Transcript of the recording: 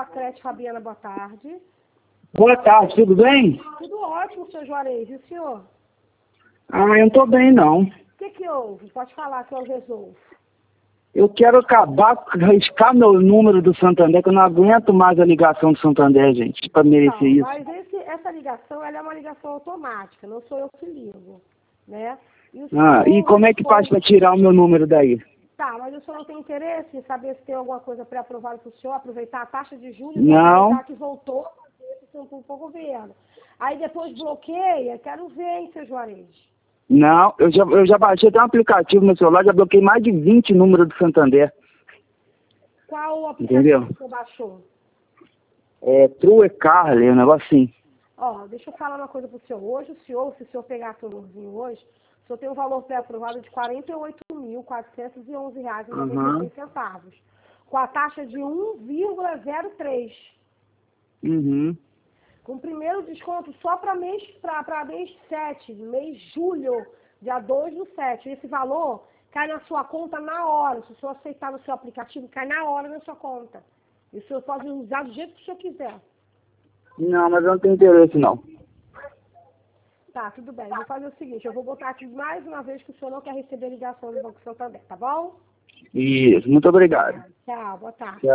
Pacrete Fabiana, boa tarde. Boa tarde, tudo bem? Tudo ótimo, seu Juarez. E o senhor? Ah, eu não tô bem, não. O que houve? Pode falar que eu resolvo. Eu quero acabar, riscar meu número do Santander, que eu não aguento mais a ligação do Santander, gente, para merecer isso. Mas essa ligação, ela é uma ligação automática, não sou eu que ligo, né? E como é que faz para tirar o meu número daí? Tá, mas o senhor não tem interesse em saber se tem alguma coisa pré-aprovada para o senhor, aproveitar a taxa de juros, Não. aproveitar que voltou para o governo. Aí depois bloqueia, quero ver, hein, seu Juarez. Não, eu já baixei até um aplicativo no celular, já bloqueei mais de 20 números do Santander. Qual o aplicativo que você baixou? É True Carly, um negócio assim. Ó, deixa eu falar uma coisa pro senhor. Hoje, se o senhor pegar seu valorzinho hoje, o senhor tem um valor pré-aprovado de R$ 48.411,96, com a taxa de 1,03. Uhum. Com o primeiro desconto só para mês 7, mês julho, dia 2/7. Esse valor cai na sua conta na hora. Se o senhor aceitar no seu aplicativo, cai na hora na sua conta. E o senhor pode usar do jeito que o senhor quiser. Não, mas eu não tenho interesse, não. Tá, tudo bem. Vou fazer o seguinte, eu vou botar aqui mais uma vez que o senhor não quer receber ligação do Banco Santander, tá bom? Isso, muito obrigado. Tchau, boa tarde. Tchau.